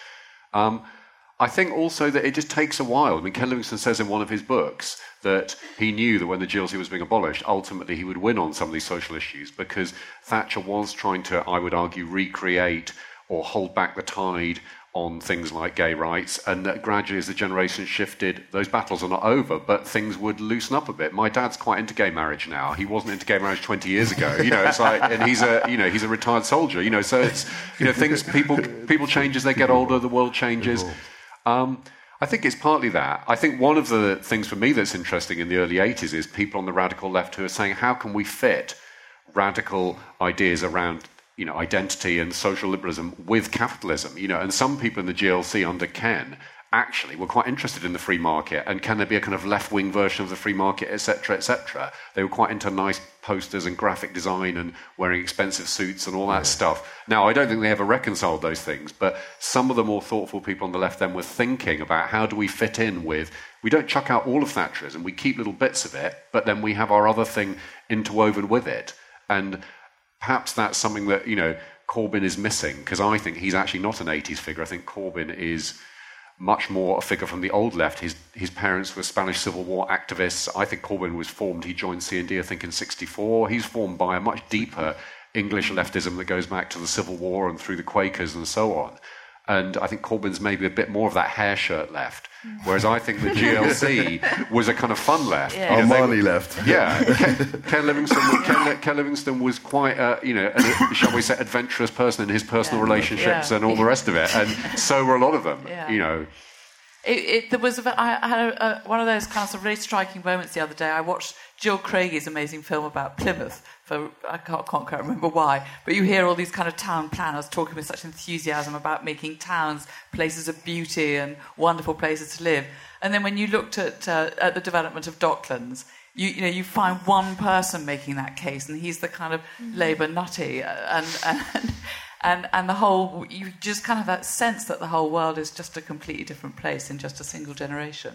I think also that it just takes a while. I mean, Ken Livingstone says in one of his books that he knew that when the GLC was being abolished, ultimately he would win on some of these social issues because Thatcher was trying to, I would argue, recreate or hold back the tide on things like gay rights, and that gradually as the generation shifted, those battles are not over, but things would loosen up a bit. My dad's quite into gay marriage now. He wasn't into gay marriage 20 years ago. It's like, and he's a retired soldier. So it's things people change as they get older. The world changes. I think it's partly that. I think one of the things for me that's interesting in the early 80s is people on the radical left who are saying, how can we fit radical ideas around identity and social liberalism with capitalism, and some people in the GLC under Ken actually were quite interested in the free market, and can there be a kind of left-wing version of the free market, etc., etc. They were quite into nice posters and graphic design and wearing expensive suits and all that stuff. Now, I don't think they ever reconciled those things, but some of the more thoughtful people on the left then were thinking about how do we fit in with, we don't chuck out all of Thatcherism, we keep little bits of it, but then we have our other thing interwoven with it. And perhaps that's something that, Corbyn is missing, because I think he's actually not an 80s figure. I think Corbyn is much more a figure from the old left. His parents were Spanish Civil War activists. I think Corbyn was formed, he joined C&D, I think, in 1964. He's formed by a much deeper English leftism that goes back to the Civil War and through the Quakers and so on. And I think Corbyn's maybe a bit more of that hair shirt left, whereas I think the GLC was a kind of fun left. Yeah. Marley left. Yeah, Ken Livingstone was quite a, shall we say, adventurous person in his personal relationships and all the rest of it, and so were a lot of them. Yeah. I had one of those kinds of really striking moments the other day. I watched Jill Craigie's amazing film about Plymouth. I can't quite remember why, but you hear all these kind of town planners talking with such enthusiasm about making towns places of beauty and wonderful places to live. And then when you looked at the development of Docklands, you find one person making that case, and he's the kind of Labour nutty, and the whole, you just kind of have that sense that the whole world is just a completely different place in just a single generation.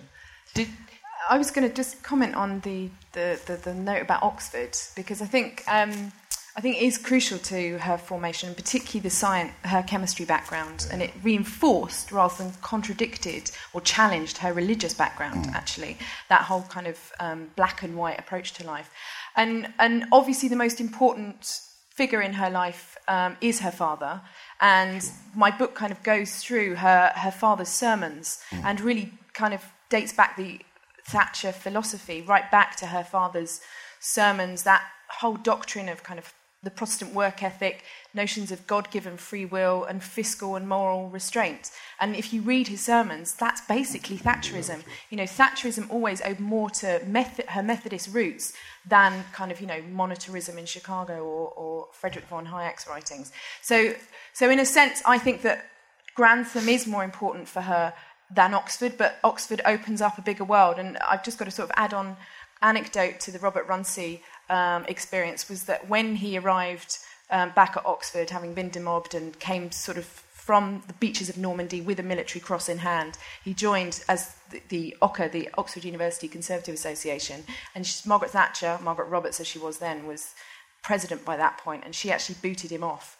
I was going to just comment on the note about Oxford, because I think it is crucial to her formation, particularly her chemistry background, and it reinforced rather than contradicted or challenged her religious background. Actually, that whole kind of black and white approach to life, and obviously the most important figure in her life is her father. And my book kind of goes through her father's sermons and really kind of dates back the Thatcher philosophy right back to her father's sermons, that whole doctrine of kind of the Protestant work ethic, notions of God-given free will and fiscal and moral restraint. And if you read his sermons, that's basically Thatcherism. Thatcherism always owed more to her Methodist roots than kind of, monetarism in Chicago or Frederick von Hayek's writings. So in a sense, I think that Grantham is more important for her than Oxford, but Oxford opens up a bigger world. And I've just got to sort of add on anecdote to the Robert Runcie experience, was that when he arrived back at Oxford, having been demobbed and came sort of from the beaches of Normandy with a military cross in hand, he joined as the OCA, the Oxford University Conservative Association, and Margaret Thatcher, Margaret Roberts as she was then, was president by that point, and she actually booted him off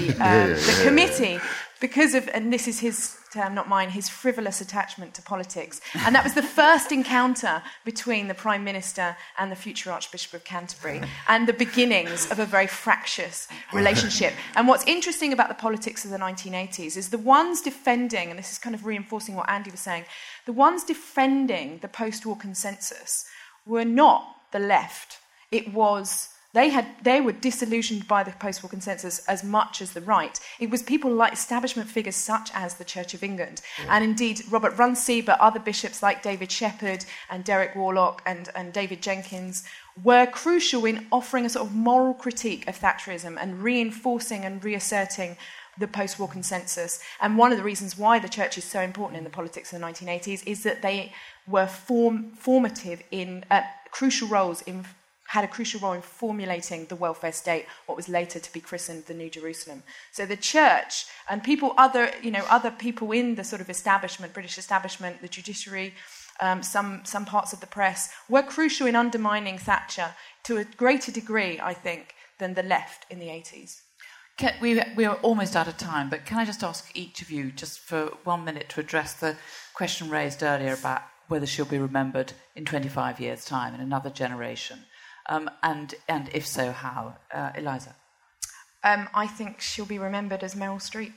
the committee because of, and this is his term, not mine, his frivolous attachment to politics. And that was the first encounter between the Prime Minister and the future Archbishop of Canterbury, and the beginnings of a very fractious relationship. And what's interesting about the politics of the 1980s is the ones defending, and this is kind of reinforcing what Andy was saying, the ones defending the post-war consensus were not the left. It was... They were disillusioned by the post-war consensus as much as the right. It was people like establishment figures such as the Church of England, and indeed Robert Runcie, but other bishops like David Shepherd and Derek Warlock and David Jenkins were crucial in offering a sort of moral critique of Thatcherism and reinforcing and reasserting the post-war consensus. And one of the reasons why the church is so important in the politics of the 1980s is that they were formative in crucial roles in. Had a crucial role in formulating the welfare state, what was later to be christened the New Jerusalem. So the church and other people in the sort of establishment, British establishment, the judiciary, some parts of the press, were crucial in undermining Thatcher to a greater degree, I think, than the left in the 80s. We are almost out of time, but can I just ask each of you, just for 1 minute, to address the question raised earlier about whether she'll be remembered in 25 years' time, in another generation? And if so, how? Eliza? I think she'll be remembered as Meryl Streep.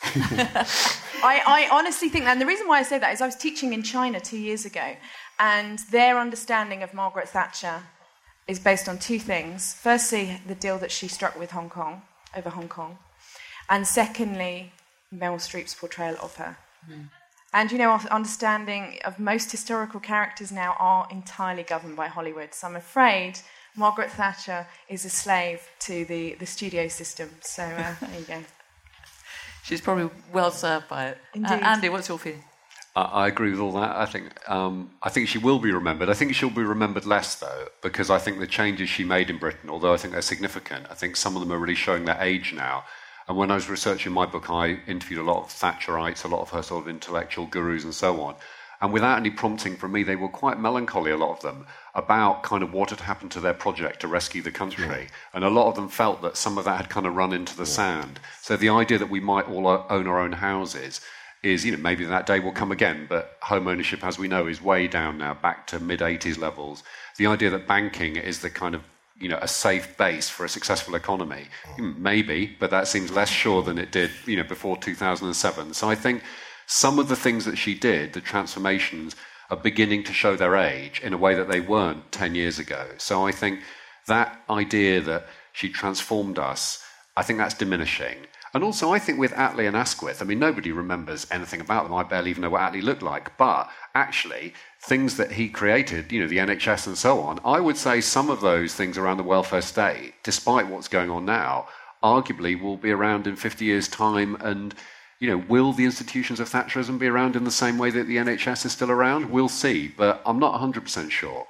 I honestly think that, and the reason why I say that is I was teaching in China 2 years ago, and their understanding of Margaret Thatcher is based on two things. Firstly, the deal that she struck with Hong Kong, and secondly, Meryl Streep's portrayal of her. Mm. And, our understanding of most historical characters now are entirely governed by Hollywood. So I'm afraid Margaret Thatcher is a slave to the studio system. So there you go. She's probably well served by it. Indeed. Andy, what's your feeling? I agree with all that. I think she will be remembered. I think she'll be remembered less, though, because I think the changes she made in Britain, although I think they're significant, I think some of them are really showing their age now. And when I was researching my book, I interviewed a lot of Thatcherites, a lot of her sort of intellectual gurus and so on. And without any prompting from me, they were quite melancholy, a lot of them, about kind of what had happened to their project to rescue the country. Yeah. And a lot of them felt that some of that had kind of run into the sand. So the idea that we might all own our own houses is, maybe that day will come again, but home ownership, as we know, is way down now, back to mid-80s levels. The idea that banking is the kind of a safe base for a successful economy. Maybe, but that seems less sure than it did, before 2007. So I think some of the things that she did, the transformations, are beginning to show their age in a way that they weren't 10 years ago. So I think that idea that she transformed us, I think that's diminishing. And also, I think with Attlee and Asquith, nobody remembers anything about them. I barely even know what Attlee looked like. But actually, things that he created, the NHS and so on, I would say some of those things around the welfare state, despite what's going on now, arguably will be around in 50 years' time. And, will the institutions of Thatcherism be around in the same way that the NHS is still around? We'll see. But I'm not 100% sure.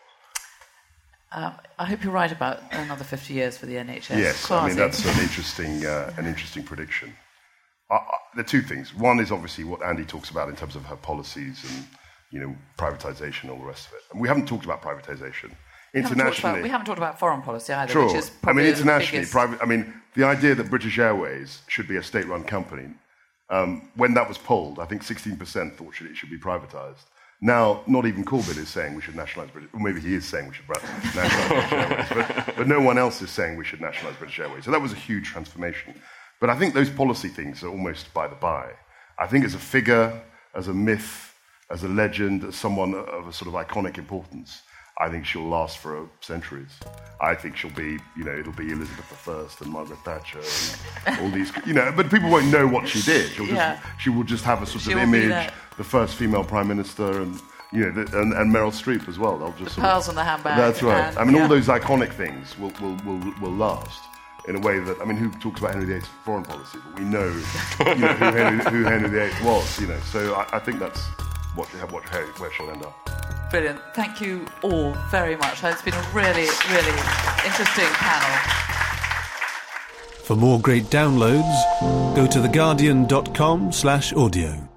I hope you're right about another 50 years for the NHS. Yes, Quasi. That's an interesting prediction. There are two things. One is obviously what Andy talks about in terms of her policies and, privatisation and all the rest of it. And we haven't talked about privatisation. Internationally... We haven't talked about foreign policy either, sure. Which is probably internationally, the idea that British Airways should be a state-run company, when that was polled, I think 16% thought it should be privatised. Now, not even Corbyn is saying we should nationalise British... Well, maybe he is saying we should nationalise British Airways, but no one else is saying we should nationalise British Airways. So that was a huge transformation. But I think those policy things are almost by the by. I think as a figure, as a myth, as a legend, as someone of a sort of iconic importance, I think she'll last for centuries. I think she'll be, it'll be Elizabeth I and Margaret Thatcher and all these, but people won't know what she did. She will just have a sort of image, the first female prime minister, and and Meryl Streep as well. They'll just the pearls on the handbag. That's right. All those iconic things will last in a way that who talks about Henry VIII's foreign policy? But we know, who Henry VIII was. So I think that's where she'll end up. Brilliant. Thank you all very much. It's been a really, really interesting panel. For more great downloads, go to theguardian.com/audio.